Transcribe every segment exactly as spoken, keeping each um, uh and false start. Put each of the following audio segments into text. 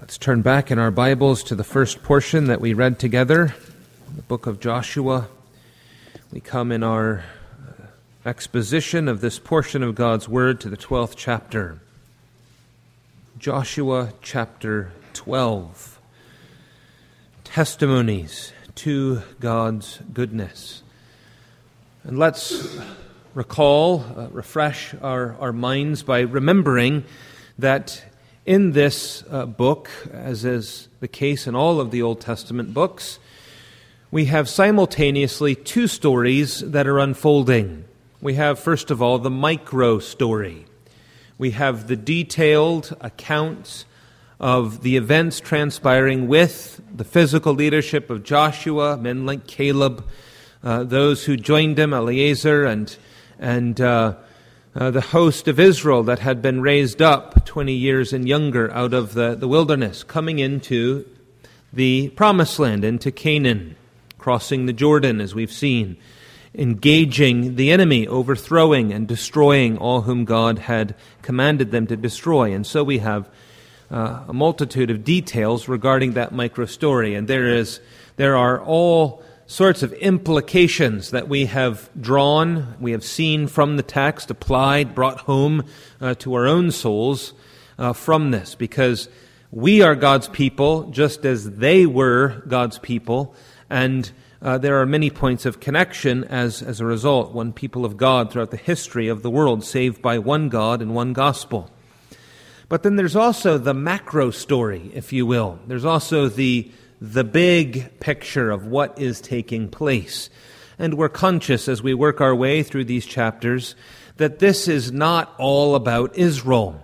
Let's turn back in our Bibles to the first portion that we read together, the book of Joshua. We come in our exposition of this portion of God's Word to the twelfth chapter. Joshua chapter twelve. Testimonies to God's goodness. And let's recall, uh, refresh our, our minds by remembering that in this uh, book, as is the case in all of the Old Testament books, we have simultaneously two stories that are unfolding. We have, first of all, the micro story. We have the detailed accounts of the events transpiring with the physical leadership of Joshua, men like Caleb, uh, those who joined him, Eleazar, and and uh, uh, the host of Israel that had been raised up twenty years and younger out of the, the wilderness, coming into the promised land, into Canaan, crossing the Jordan, as we've seen, engaging the enemy, overthrowing and destroying all whom God had commanded them to destroy. And so we have uh, a multitude of details regarding that micro story, and there is there are all sorts of implications that we have drawn, we have seen from the text, applied, brought home uh, to our own souls uh, from this, because we are God's people just as they were God's people, and uh, there are many points of connection as, as a result, one people of God throughout the history of the world, saved by one God and one gospel. But then there's also the macro story, if you will. There's also the the big picture of what is taking place. And we're conscious as we work our way through these chapters that this is not all about Israel,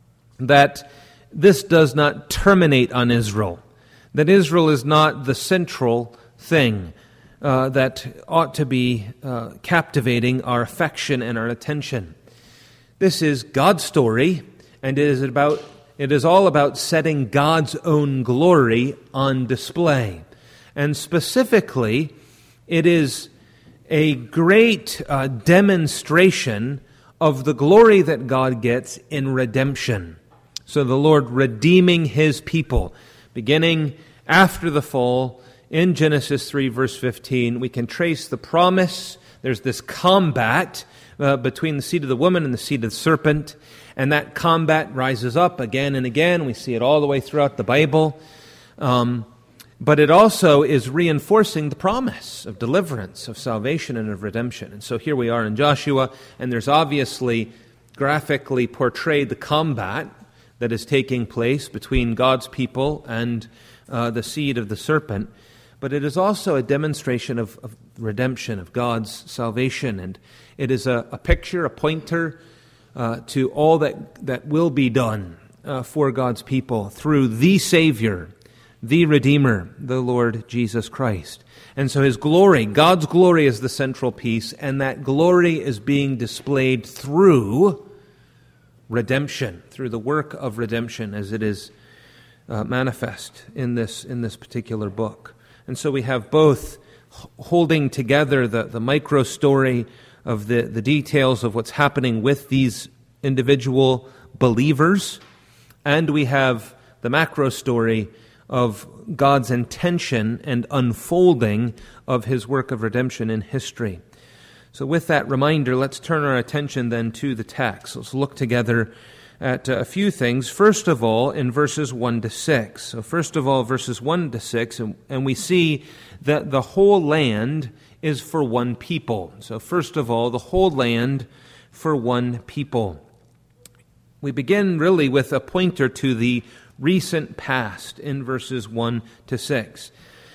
that this does not terminate on Israel, that Israel is not the central thing uh, that ought to be uh, captivating our affection and our attention. This is God's story, and it is about It is all about setting God's own glory on display. And specifically, it is a great uh, demonstration of the glory that God gets in redemption. So the Lord redeeming His people, beginning after the fall, in Genesis three, verse fifteen, we can trace the promise. There's this combat uh, between the seed of the woman and the seed of the serpent. And that combat rises up again and again. We see it all the way throughout the Bible. Um, but it also is reinforcing the promise of deliverance, of salvation, and of redemption. And so here we are in Joshua, and there's obviously graphically portrayed the combat that is taking place between God's people and uh, the seed of the serpent. But it is also a demonstration of, of redemption, of God's salvation. And it is a, a picture, a pointer Uh, to all that, that will be done uh, for God's people through the Savior, the Redeemer, the Lord Jesus Christ. And so His glory, God's glory is the central piece, and that glory is being displayed through redemption, through the work of redemption as it is uh, manifest in this, in this particular book. And so we have both holding together the, the micro story of the, the details of what's happening with these individual believers, and we have the macro story of God's intention and unfolding of His work of redemption in history. So with that reminder, let's turn our attention then to the text. Let's look together at a few things. First of all, in verses one to six. So first of all, verses one to six, and, and we see that the whole land is for one people. So first of all, the whole land for one people. We begin really with a pointer to the recent past in verses one to six.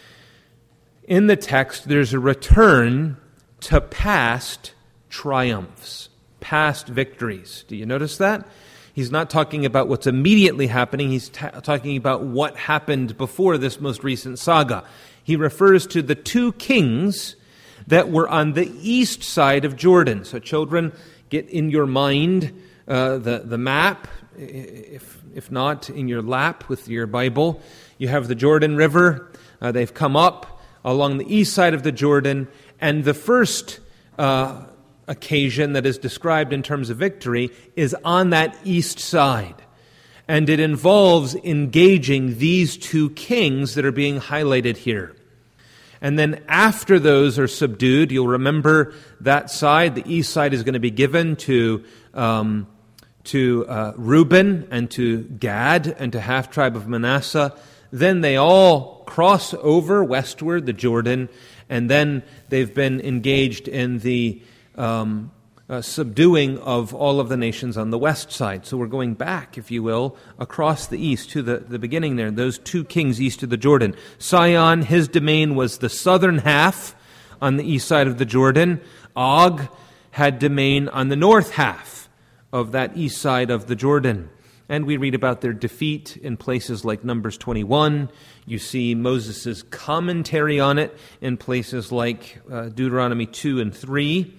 In the text, there's a return to past triumphs, past victories. Do you notice that? He's not talking about what's immediately happening. He's ta- talking about what happened before this most recent saga. He refers to the two kings that were on the east side of Jordan. So children, get in your mind uh, the, the map, if, if not in your lap with your Bible. You have the Jordan River. Uh, they've come up along the east side of the Jordan, and the first uh, occasion that is described in terms of victory is on that east side. And it involves engaging these two kings that are being highlighted here. And then after those are subdued, you'll remember that side, the east side, is going to be given to um, to uh, Reuben and to Gad and to half-tribe of Manasseh. Then they all cross over westward, the Jordan, and then they've been engaged in the um, uh, subduing of all of the nations on the west side. So we're going back, if you will, across the east to the, the beginning there, those two kings east of the Jordan. Sihon, his domain was the southern half on the east side of the Jordan. Og had domain on the north half of that east side of the Jordan. And we read about their defeat in places like Numbers twenty-one. You see Moses' commentary on it in places like uh, Deuteronomy two and three.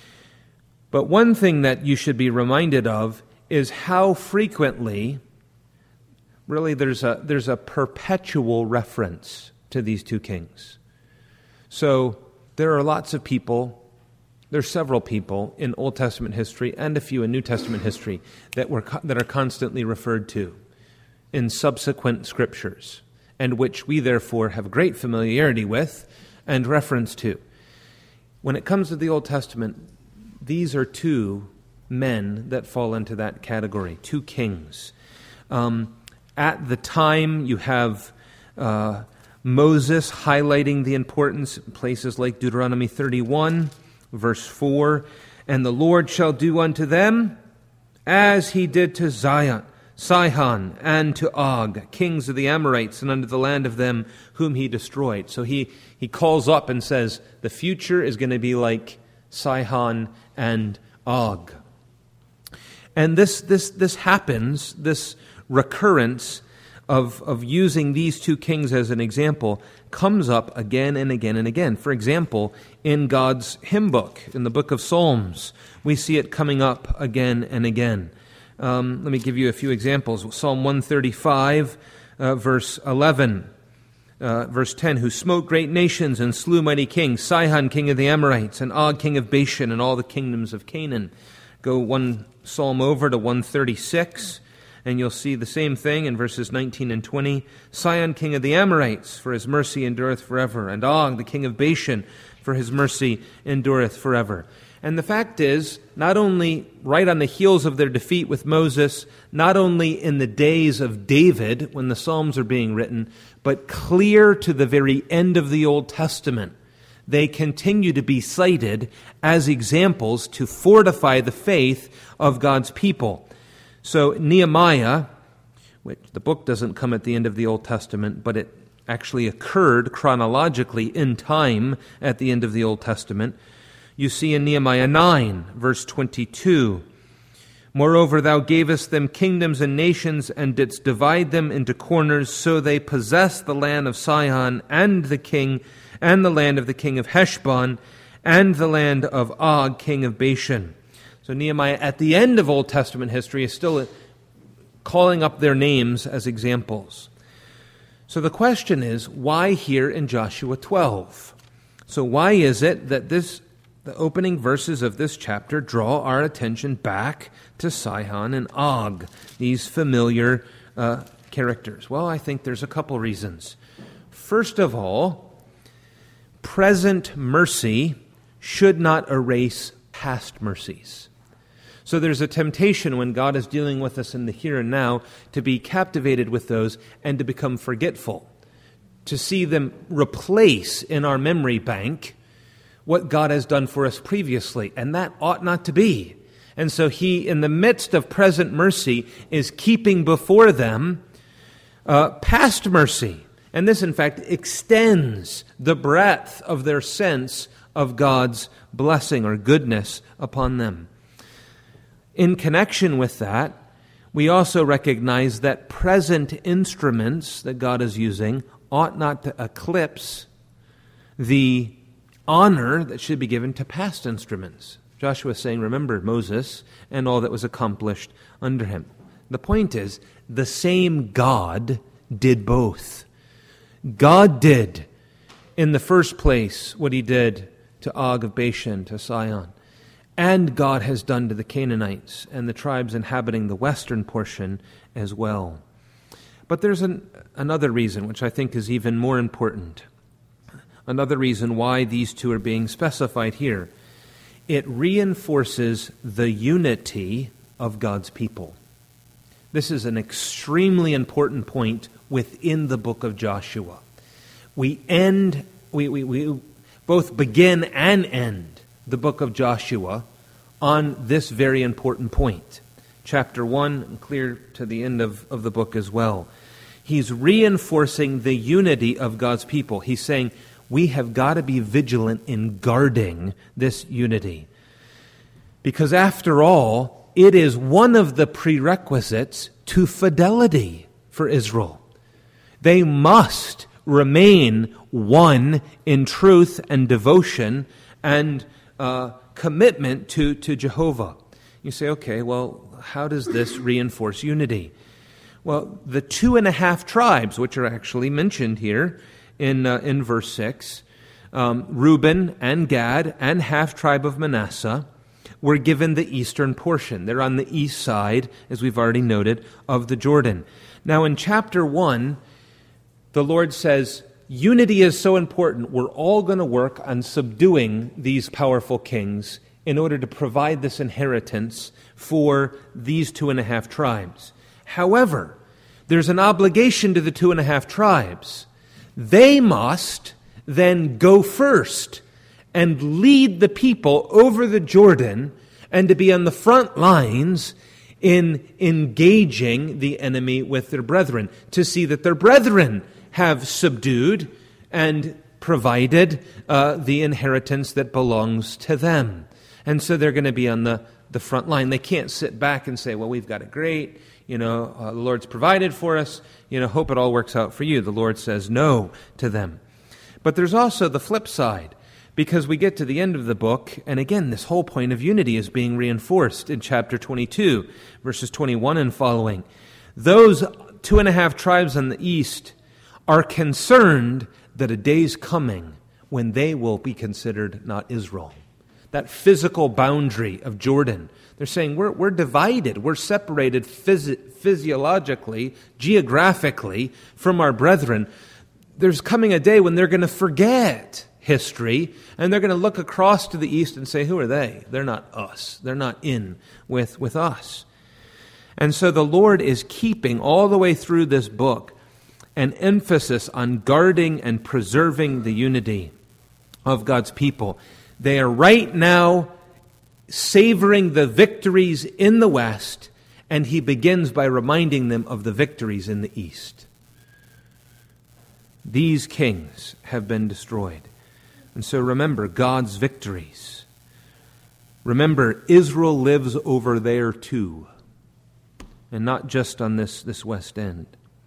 But one thing that you should be reminded of is how frequently, really there's a, there's a perpetual reference to these two kings. So there are lots of people, there's several people in Old Testament history and a few in New Testament history that were that are constantly referred to in subsequent scriptures, and which we therefore have great familiarity with and reference to. When it comes to the Old Testament, these are two men that fall into that category, two kings. Um, at the time, you have uh, Moses highlighting the importance in places like Deuteronomy thirty-one, verse four, and the Lord shall do unto them as he did to Zion, Sihon and to Og, kings of the Amorites, and unto the land of them whom he destroyed. So he, he calls up and says, the future is going to be like Sihon and Og. And this this this happens, this recurrence of, of using these two kings as an example comes up again and again and again. For example, in God's hymn book, in the book of Psalms, we see it coming up again and again. Um, let me give you a few examples. Psalm one thirty-five, uh, verse eleven. Uh, verse ten, who smote great nations and slew mighty kings, Sihon, king of the Amorites, and Og, king of Bashan, and all the kingdoms of Canaan. Go one psalm over to one thirty-six, and you'll see the same thing in verses nineteen and twenty. Sihon, king of the Amorites, for his mercy endureth forever, and Og, the king of Bashan, for his mercy endureth forever. And the fact is, not only right on the heels of their defeat with Moses, not only in the days of David, when the Psalms are being written, but clear to the very end of the Old Testament, they continue to be cited as examples to fortify the faith of God's people. So Nehemiah, which the book doesn't come at the end of the Old Testament, but it actually occurred chronologically in time at the end of the Old Testament. You see in Nehemiah nine, verse twenty-two, moreover, thou gavest them kingdoms and nations, and didst divide them into corners, so they possessed the land of Sihon, and the king, and the land of the king of Heshbon, and the land of Og, king of Bashan. So Nehemiah, at the end of Old Testament history, is still calling up their names as examples. So the question is, why here in Joshua twelve? So why is it that this the opening verses of this chapter draw our attention back to Sihon and Og, these familiar uh, characters? Well, I think there's a couple reasons. First of all, present mercy should not erase past mercies. So there's a temptation when God is dealing with us in the here and now to be captivated with those and to become forgetful, to see them replace in our memory bank what God has done for us previously, and that ought not to be. And so he, in the midst of present mercy, is keeping before them uh, past mercy. And this, in fact, extends the breadth of their sense of God's blessing or goodness upon them. In connection with that, we also recognize that present instruments that God is using ought not to eclipse the honor that should be given to past instruments. Joshua is saying, remember Moses and all that was accomplished under him. The point is, the same God did both. God did, in the first place, what he did to Og of Bashan, to Sihon. and God has done to the Canaanites and the tribes inhabiting the western portion as well. But there's an, another reason, which I think is even more important. Another reason why these two are being specified here. It reinforces the unity of God's people. This is an extremely important point within the book of Joshua. We end, we, we, we both begin and end the book of Joshua on this very important point. Chapter one, and clear to the end of, of the book as well. He's reinforcing the unity of God's people. He's saying, we have got to be vigilant in guarding this unity. Because after all, it is one of the prerequisites to fidelity for Israel. They must remain one in truth and devotion and uh, commitment to, to Jehovah. You say, okay, well, how does this reinforce unity? Well, the two and a half tribes, which are actually mentioned here in uh, in verse six, um, Reuben and Gad and half tribe of Manasseh, were given the eastern portion. They're on the east side, as we've already noted, of the Jordan. Now, in chapter one, the Lord says, unity is so important, we're all going to work on subduing these powerful kings in order to provide this inheritance for these two and a half tribes. However, there's an obligation to the two and a half tribes. They must then go first and lead the people over the Jordan and to be on the front lines in engaging the enemy with their brethren, to see that their brethren have subdued and provided uh, the inheritance that belongs to them. And so they're going to be on the, the front line. They can't sit back and say, well, we've got it great. You know, uh, the Lord's provided for us. You know, hope it all works out for you. The Lord says no to them. But there's also the flip side, because we get to the end of the book, and again, this whole point of unity is being reinforced in chapter twenty-two, verses twenty-one and following. Those two and a half tribes on the east are concerned that a day's coming when they will be considered not Israel. That physical boundary of Jordan. They're saying we're, we're divided. We're separated phys- physiologically, geographically from our brethren. There's coming a day when they're going to forget history and they're going to look across to the east and say, who are they? They're not us. They're not in with, with us. And so the Lord is keeping all the way through this book an emphasis on guarding and preserving the unity of God's people. They are right now savoring the victories in the west, and he begins by reminding them of the victories in the east. These kings have been destroyed. And so remember God's victories. Remember, Israel lives over there too, and not just on this, this west end.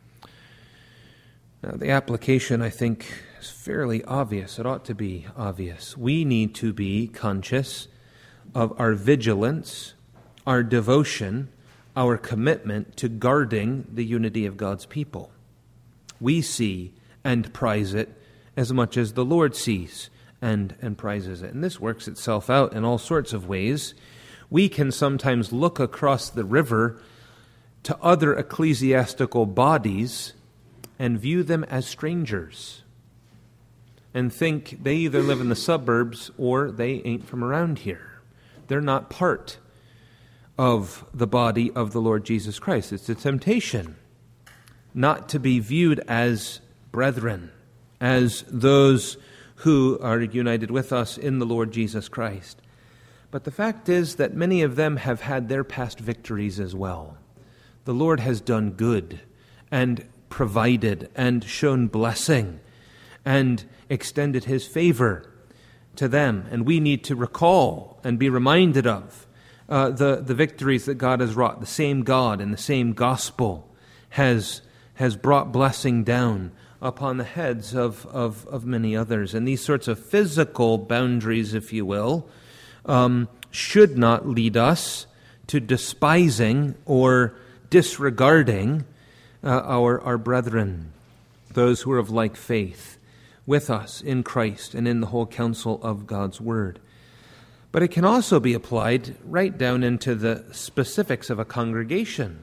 Now, the application, I think, is fairly obvious. It ought to be obvious. We need to be conscious of our vigilance, our devotion, our commitment to guarding the unity of God's people. We see and prize it as much as the Lord sees and, and prizes it. And this works itself out in all sorts of ways. We can sometimes look across the river to other ecclesiastical bodies and view them as strangers and think they either live in the suburbs or they ain't from around here. They're not part of the body of the Lord Jesus Christ. It's a temptation not to be viewed as brethren, as those who are united with us in the Lord Jesus Christ. But the fact is that many of them have had their past victories as well. The Lord has done good and provided and shown blessing and extended his favor to them. And we need to recall and be reminded of uh, the, the victories that God has wrought. The same God and the same gospel has, has brought blessing down upon the heads of, of, of many others. And these sorts of physical boundaries, if you will, um, should not lead us to despising or disregarding uh, our, our brethren, those who are of like faith with us in Christ and in the whole counsel of God's Word. But it can also be applied right down into the specifics of a congregation.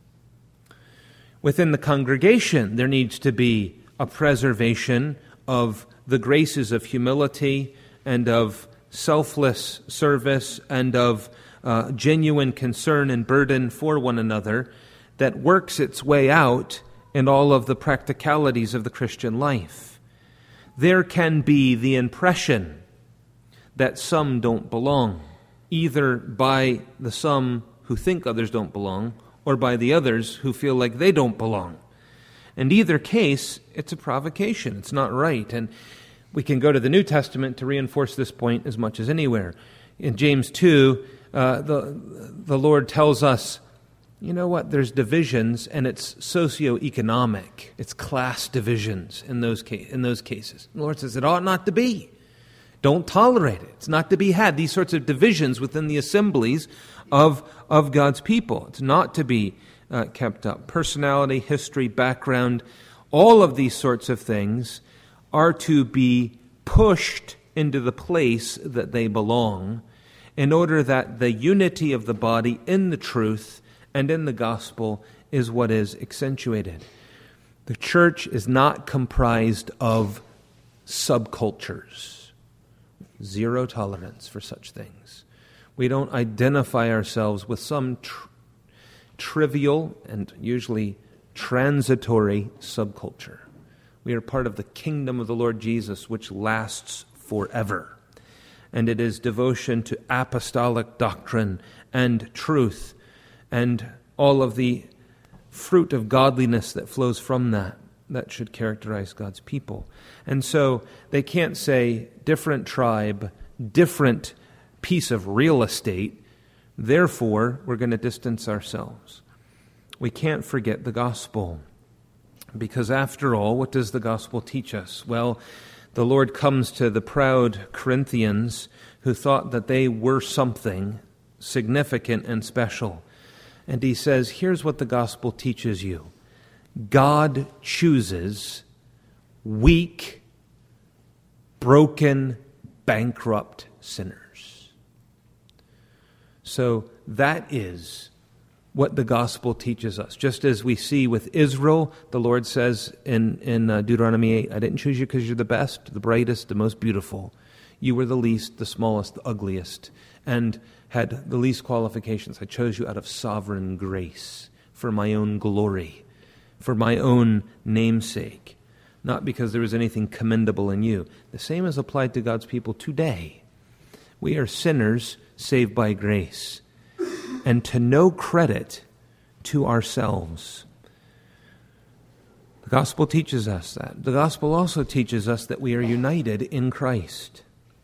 Within the congregation, there needs to be a preservation of the graces of humility and of selfless service and of uh, genuine concern and burden for one another that works its way out in all of the practicalities of the Christian life. There can be the impression that some don't belong, either by the some who think others don't belong or by the others who feel like they don't belong. In either case, it's a provocation. It's not right. And we can go to the New Testament to reinforce this point as much as anywhere. In James two, uh, the, the Lord tells us, you know what, there's divisions, and it's socioeconomic. It's class divisions in those, ca- in those cases. The Lord says it ought not to be. Don't tolerate it. It's not to be had. These sorts of divisions within the assemblies of, of God's people. It's not to be uh, kept up. Personality, history, background, all of these sorts of things are to be pushed into the place that they belong in order that the unity of the body in the truth and in the gospel is what is accentuated. The church is not comprised of subcultures. Zero tolerance for such things. We don't identify ourselves with some tr- trivial and usually transitory subculture. We are part of the kingdom of the Lord Jesus, which lasts forever. And it is devotion to apostolic doctrine and truth and all of the fruit of godliness that flows from that, that should characterize God's people. And so they can't say different tribe, different piece of real estate, therefore we're going to distance ourselves. We can't forget the gospel. Because after all, what does the gospel teach us? Well, the Lord comes to the proud Corinthians who thought that they were something significant and special. And he says, here's what the gospel teaches you. God chooses weak, broken, bankrupt sinners. So that is what the gospel teaches us. Just as we see with Israel, the Lord says in, in uh, Deuteronomy eight, I didn't choose you because you're the best, the brightest, the most beautiful. You were the least, the smallest, the ugliest, and had the least qualifications. I chose you out of sovereign grace for my own glory, for my own namesake, not because there was anything commendable in you. The same is applied to God's people today. We are sinners saved by grace, and to no credit to ourselves. The gospel teaches us that. The gospel also teaches us that we are united in Christ,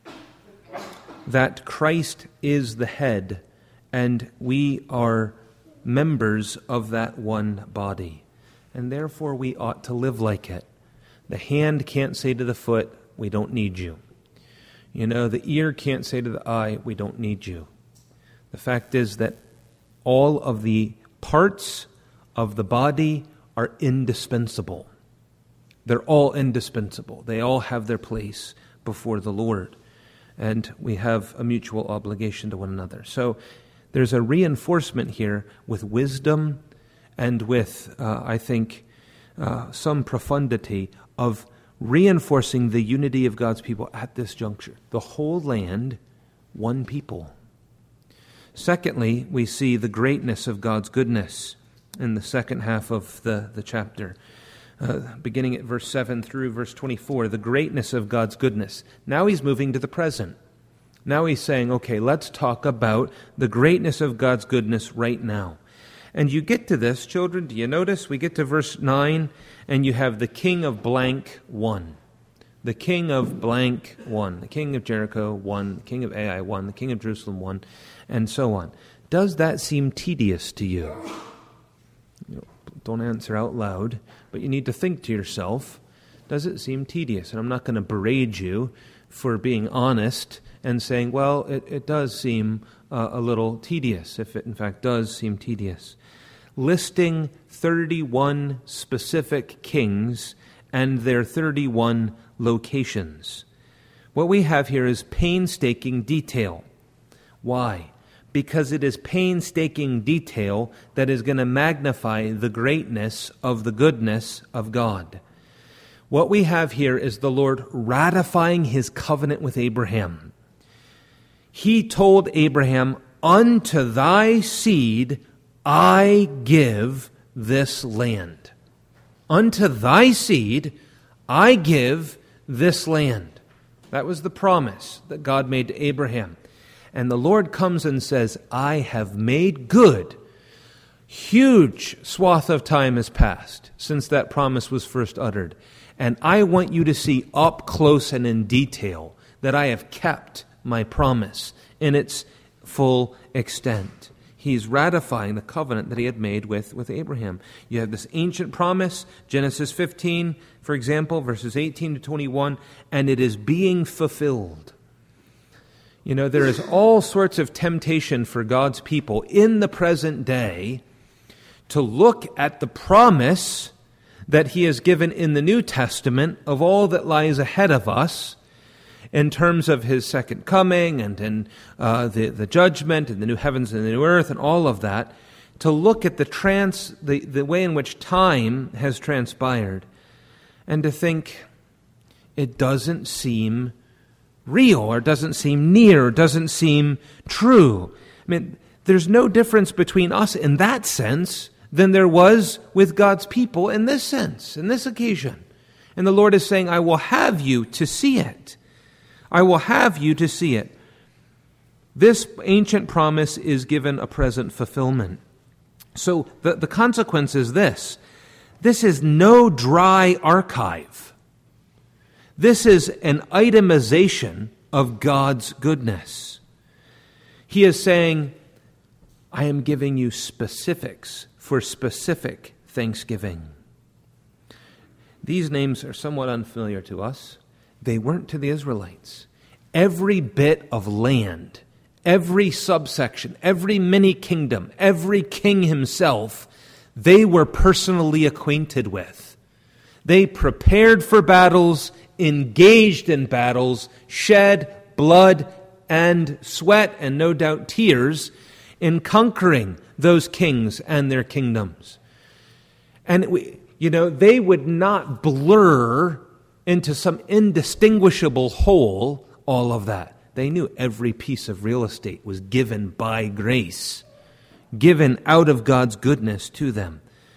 that Christ is the head, and we are members of that one body, and therefore we ought to live like it. The hand can't say to the foot, we don't need you. You know, the ear can't say to the eye, we don't need you. The fact is that all of the parts of the body are indispensable. They're all indispensable. They all have their place before the Lord. And we have a mutual obligation to one another. So there's a reinforcement here with wisdom and with, uh, I think, uh, some profundity of reinforcing the unity of God's people at this juncture. The whole land, one people. Secondly, we see the greatness of God's goodness in the second half of the, the chapter. Uh, beginning at verse seven through verse twenty-four, the greatness of God's goodness. Now he's moving to the present. Now he's saying, okay, let's talk about the greatness of God's goodness right now. And you get to this, children, do you notice? We get to verse nine, and you have the king of blank one. The king of blank one. The king of Jericho one. The king of Ai one. The king of Jerusalem one. And so on. Does that seem tedious to you? You know, don't answer out loud, but you need to think to yourself, does it seem tedious? And I'm not going to berate you for being honest and saying, well, it, it does seem uh, a little tedious, if it in fact does seem tedious. Listing thirty-one specific kings and their thirty-one locations. What we have here is painstaking detail. Why? Because it is painstaking detail that is going to magnify the greatness of the goodness of God. What we have here is the Lord ratifying his covenant with Abraham. He told Abraham, "Unto thy seed I give this land." Unto thy seed I give this land. That was the promise that God made to Abraham. And the Lord comes and says, I have made good. Huge swath of time has passed since that promise was first uttered. And I want you to see up close and in detail that I have kept my promise in its full extent. He's ratifying the covenant that he had made with, with Abraham. You have this ancient promise, Genesis fifteen, for example, verses eighteen to twenty-one, and it is being fulfilled. You know, there is all sorts of temptation for God's people in the present day to look at the promise that he has given in the New Testament of all that lies ahead of us in terms of his second coming and in uh, the, the judgment and the new heavens and the new earth and all of that, to look at the trans the, the way in which time has transpired and to think it doesn't seem real or doesn't seem near or doesn't seem true. I mean, there's no difference between us in that sense than there was with God's people in this sense, in this occasion. And the Lord is saying, I will have you to see it. I will have you to see it. This ancient promise is given a present fulfillment. So the, the consequence is this. This is no dry archive. This is an itemization of God's goodness. He is saying, I am giving you specifics for specific thanksgiving. These names are somewhat unfamiliar to us. They weren't to the Israelites. Every bit of land, every subsection, every mini kingdom, every king himself, they were personally acquainted with. They prepared for battles, engaged in battles, shed blood and sweat and no doubt tears in conquering those kings and their kingdoms. And, we, you know, they would not blur into some indistinguishable whole all of that. They knew every piece of real estate was given by grace, given out of God's goodness to them.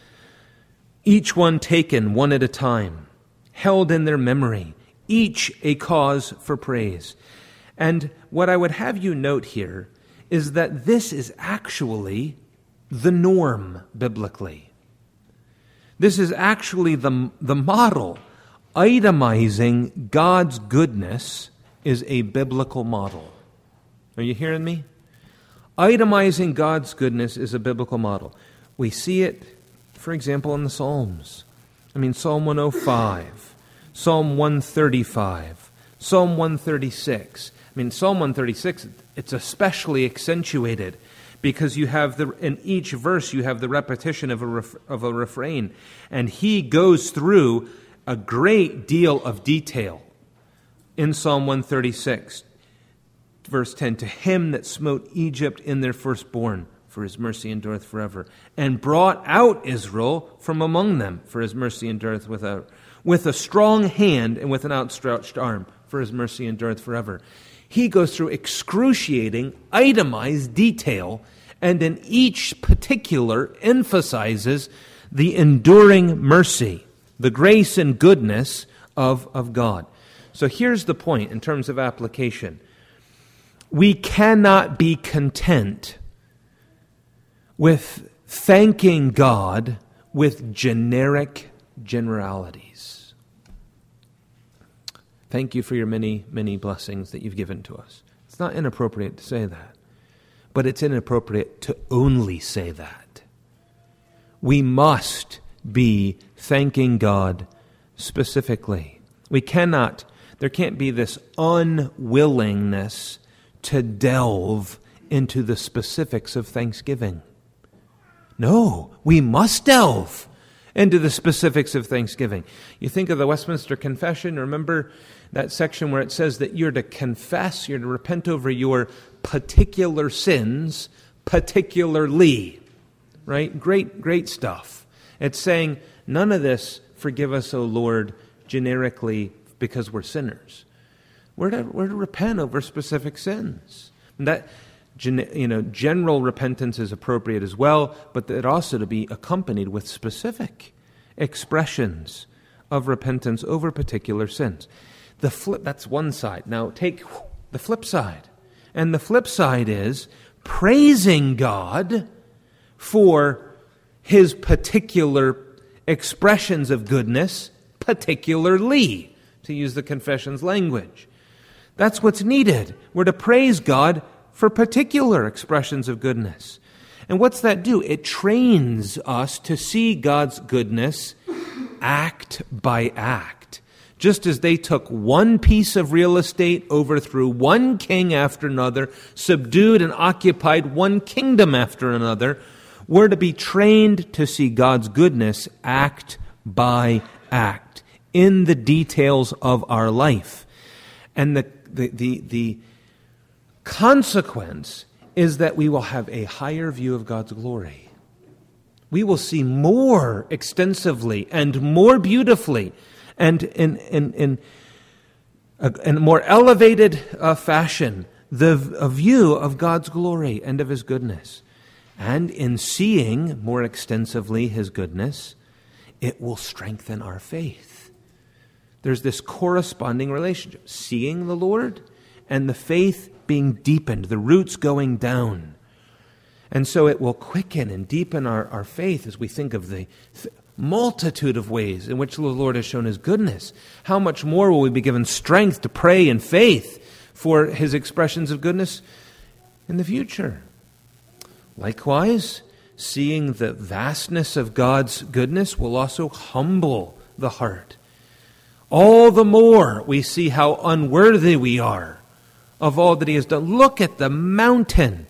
Each one taken one at a time, held in their memory, each a cause for praise. And what I would have you note here is that this is actually the norm biblically. This is actually the, the model. Itemizing God's goodness is a biblical model. Are you hearing me? Itemizing God's goodness is a biblical model. We see it, for example, in the Psalms. I mean, Psalm one oh five, Psalm one thirty-five, Psalm one thirty-six. I mean, Psalm one thirty-six, it's especially accentuated because you have the in each verse you have the repetition of a ref, of a refrain, and he goes through a great deal of detail in Psalm one thirty-six, verse ten. To him that smote Egypt in their firstborn, for his mercy endureth forever, and brought out Israel from among them, for his mercy endureth without, with a strong hand and with an outstretched arm, for his mercy endureth forever. He goes through excruciating, itemized detail, and in each particular emphasizes the enduring mercy, the grace and goodness of, of God. So here's the point in terms of application. We cannot be content with thanking God with generic generalities. Thank you for your many, many blessings that you've given to us. It's not inappropriate to say that, but it's inappropriate to only say that. We must be thanking God specifically. We cannot, there can't be this unwillingness to delve into the specifics of thanksgiving. No, we must delve. into the specifics of thanksgiving. You think of the Westminster Confession, remember that section where it says that you're to confess, you're to repent over your particular sins, particularly, right? Great, great stuff. It's saying, none of this, forgive us, O Lord, generically because we're sinners. We're to, we're to repent over specific sins. And that, you know, general repentance is appropriate as well, but it also to be accompanied with specific expressions of repentance over particular sins. The flip, that's one side. Now take the flip side. And the flip side is praising God for his particular expressions of goodness, particularly, to use the confession's language. That's what's needed. We're to praise God for particular expressions of goodness. And what's that do? It trains us to see God's goodness act by act. Just as they took one piece of real estate, overthrew one king after another, subdued and occupied one kingdom after another, we're to be trained to see God's goodness act by act in the details of our life. And the the the, the consequence is that we will have a higher view of God's glory. We will see more extensively and more beautifully and in in in a, in a more elevated uh, fashion the a view of God's glory and of his goodness. And in seeing more extensively his goodness, it will strengthen our faith. There's this corresponding relationship. Seeing the Lord and the faith being deepened, the roots going down. And so it will quicken and deepen our, our faith as we think of the th- multitude of ways in which the Lord has shown his goodness. How much more will we be given strength to pray in faith for his expressions of goodness in the future? Likewise, seeing the vastness of God's goodness will also humble the heart. All the more we see how unworthy we are of all that he has done. Look at the mountain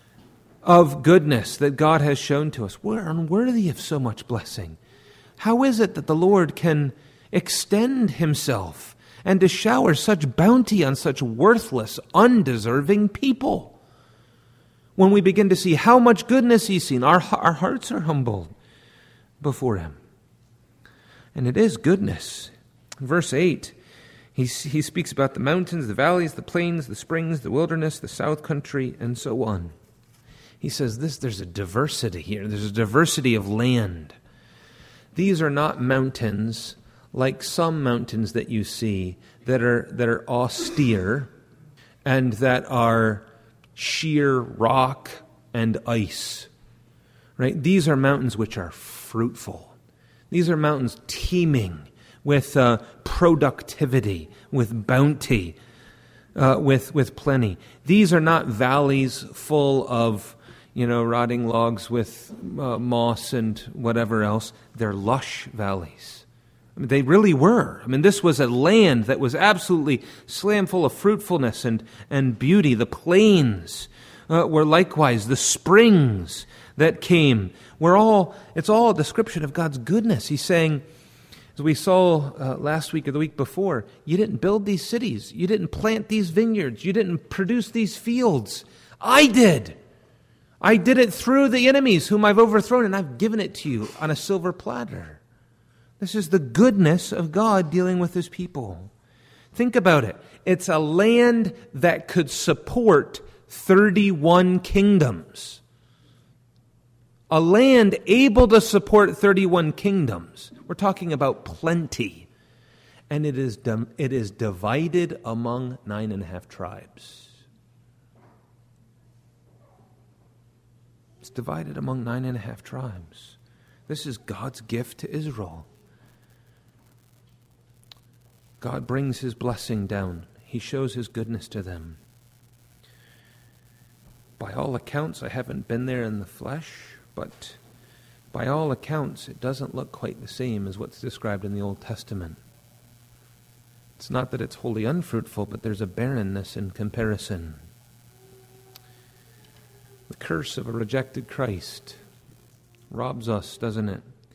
of goodness that God has shown to us. We're unworthy of so much blessing. How is it that the Lord can extend himself and to shower such bounty on such worthless, undeserving people? When we begin to see how much goodness he's seen, our, our hearts are humbled before him. And it is goodness. Verse eight, he, he speaks about the mountains, the valleys, the plains, the springs, the wilderness, the south country, and so on. He says this, there's a diversity here. There's a diversity of land. These are not mountains like some mountains that you see that are that are austere and that are sheer rock and ice. Right? These are mountains which are fruitful. These are mountains teeming with uh, productivity, with bounty, uh, with with plenty. These are not valleys full of, you know, rotting logs with uh, moss and whatever else. They're lush valleys. I mean, they really were. I mean, this was a land that was absolutely slam full of fruitfulness and, and beauty. The plains uh, were likewise. The springs that came were all, it's all a description of God's goodness. He's saying, as we saw uh, last week or the week before, you didn't build these cities. You didn't plant these vineyards. You didn't produce these fields. I did. I did it through the enemies whom I've overthrown, and I've given it to you on a silver platter. This is the goodness of God dealing with his people. Think about it. It's a land that could support thirty-one kingdoms. A land able to support thirty-one kingdoms. We're talking about plenty. And it is it is divided among nine and a half tribes. It's divided among nine and a half tribes. This is God's gift to Israel. God brings his blessing down. He shows his goodness to them. By all accounts, I haven't been there in the flesh, but by all accounts, it doesn't look quite the same as what's described in the Old Testament. It's not that it's wholly unfruitful, but there's a barrenness in comparison. The curse of a rejected Christ robs us, doesn't it,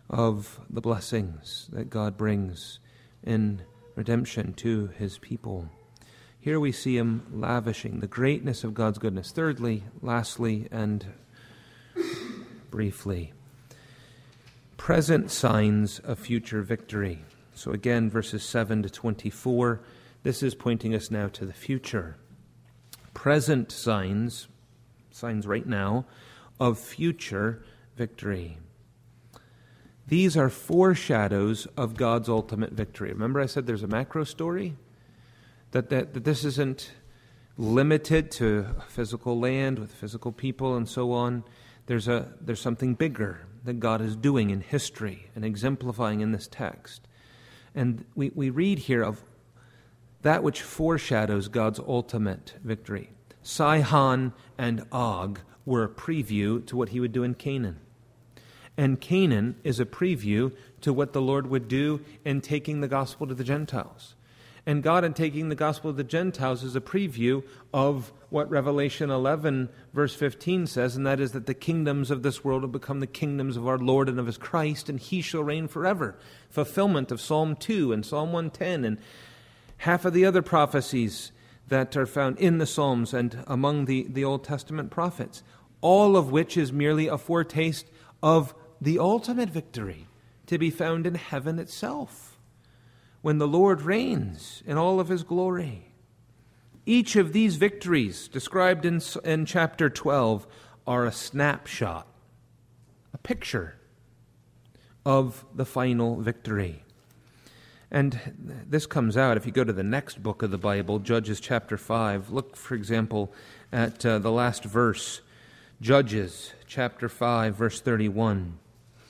of the blessings that God brings in redemption to his people. Here we see him lavishing the greatness of God's goodness. Thirdly, lastly, and briefly, present signs of future victory. So again, verses seven to twenty-four, this is pointing us now to the future. Present signs, signs right now, of future victory. These are foreshadows of God's ultimate victory. Remember I said there's a macro story? That, that, that this isn't limited to physical land with physical people and so on. There's a there's something bigger that God is doing in history and exemplifying in this text. And we, we read here of that which foreshadows God's ultimate victory. Sihon and Og were a preview to what he would do in Canaan. And Canaan is a preview to what the Lord would do in taking the gospel to the Gentiles. And God, in taking the gospel to the Gentiles, is a preview of what Revelation eleven, verse fifteen says, and that is that the kingdoms of this world will become the kingdoms of our Lord and of his Christ, and he shall reign forever. Fulfillment of Psalm two and Psalm one ten and half of the other prophecies that are found in the Psalms and among the, the Old Testament prophets, all of which is merely a foretaste of the ultimate victory to be found in heaven itself, when the Lord reigns in all of his glory. Each of these victories described in, in chapter twelve are a snapshot, a picture of the final victory. And this comes out if you go to the next book of the Bible, Judges chapter five. Look, for example, at uh, the last verse, Judges chapter five, verse thirty-one.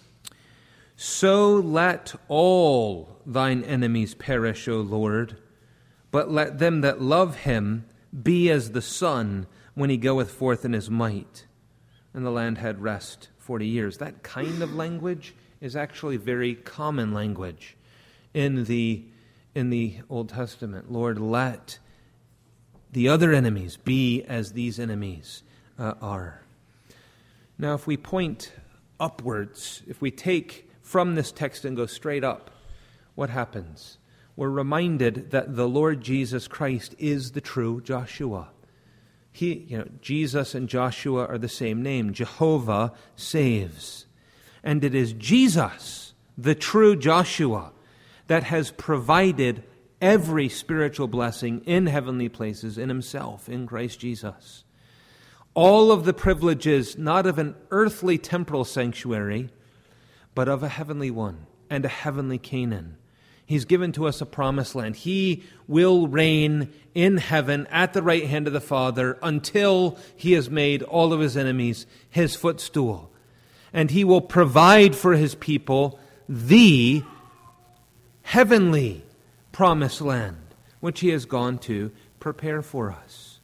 So let all thine enemies perish, O Lord, but let them that love him be as the sun when he goeth forth in his might. And the land had rest forty years. That kind of language is actually very common language in the, in the Old Testament. Lord, let the other enemies be as these enemies uh, are. Now, if we point upwards, if we take from this text and go straight up, what happens? We're reminded that the Lord Jesus Christ is the true Joshua. He, you know, Jesus and Joshua are the same name. Jehovah saves. And it is Jesus, the true Joshua, that has provided every spiritual blessing in heavenly places in himself, in Christ Jesus. All of the privileges, not of an earthly temporal sanctuary, but of a heavenly one and a heavenly Canaan. He's given to us a promised land. He will reign in heaven at the right hand of the Father until he has made all of his enemies his footstool. And he will provide for his people the heavenly promised land, which he has gone to prepare for us.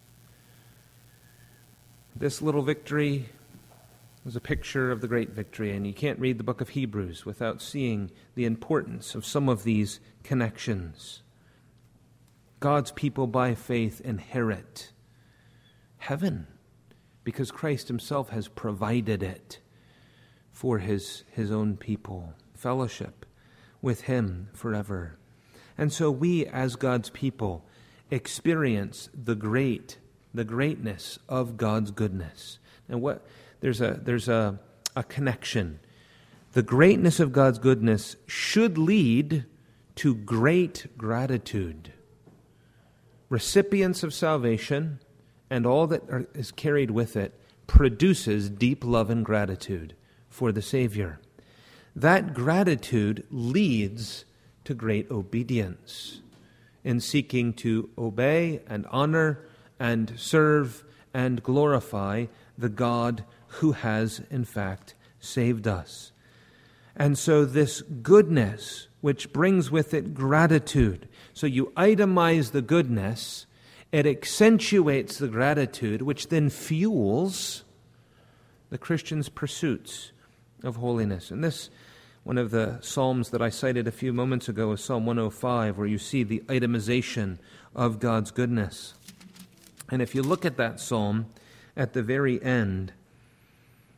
This little victory was a picture of the great victory, and you can't read the book of Hebrews without seeing the importance of some of these connections. God's people by faith inherit heaven because Christ himself has provided it for his, his own people, fellowship with him forever. And so we, as God's people, experience the great, the greatness of God's goodness. And what there's a there's a, a connection. The greatness of God's goodness should lead to great gratitude. Recipients of salvation and all that are, is carried with it produces deep love and gratitude for the Savior. That gratitude leads to great obedience in seeking to obey and honor and serve and glorify the God who has, in fact, saved us. And so this goodness, which brings with it gratitude, so you itemize the goodness, it accentuates the gratitude, which then fuels the Christian's pursuits of holiness. And this, one of the Psalms that I cited a few moments ago is Psalm one oh five, where you see the itemization of God's goodness. And if you look at that psalm, at the very end,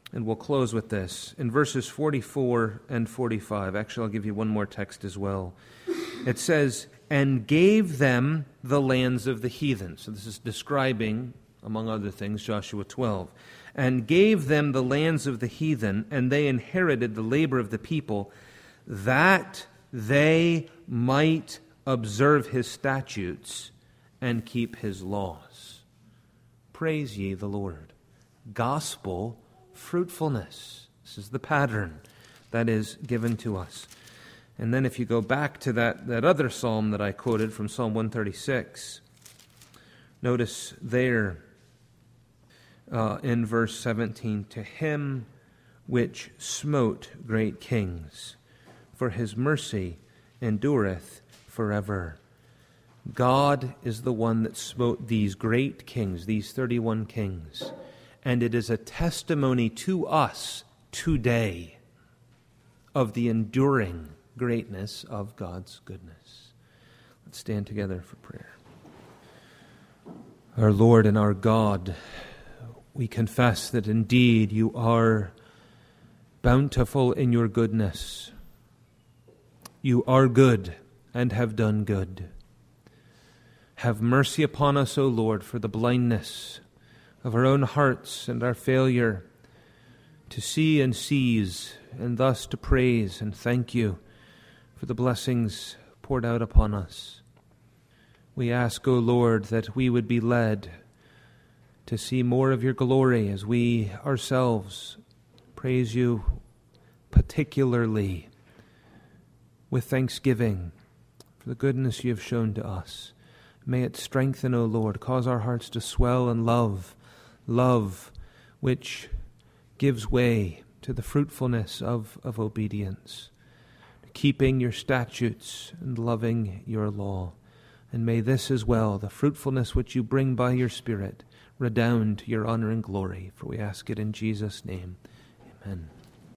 And we'll close with this. In verses forty-four and forty-five, actually I'll give you one more text as well. It says, and gave them the lands of the heathen. So this is describing, among other things, Joshua twelve. And gave them the lands of the heathen, and they inherited the labor of the people, that they might observe his statutes and keep his laws. Praise ye the Lord. Gospel fruitfulness. This is the pattern that is given to us. And then if you go back to that, that other psalm that I quoted from Psalm one thirty-six, notice there uh, in verse seventeen, to him which smote great kings, for his mercy endureth forever. God is the one that smote these great kings, these thirty-one kings, and it is a testimony to us today of the enduring greatness of God's goodness. Let's stand together for prayer. Our Lord and our God, we confess that indeed you are bountiful in your goodness. You are good and have done good. Have mercy upon us, O Lord, for the blindness of our own hearts and our failure to see and seize, and thus to praise and thank you for the blessings poured out upon us. We ask, O Lord, that we would be led to see more of your glory as we ourselves praise you particularly with thanksgiving for the goodness you have shown to us. May it strengthen, O Lord, cause our hearts to swell in love, love which gives way to the fruitfulness of, of obedience, keeping your statutes and loving your law. And may this as well, the fruitfulness which you bring by your Spirit, redound to your honor and glory. For we ask it in Jesus' name. Amen.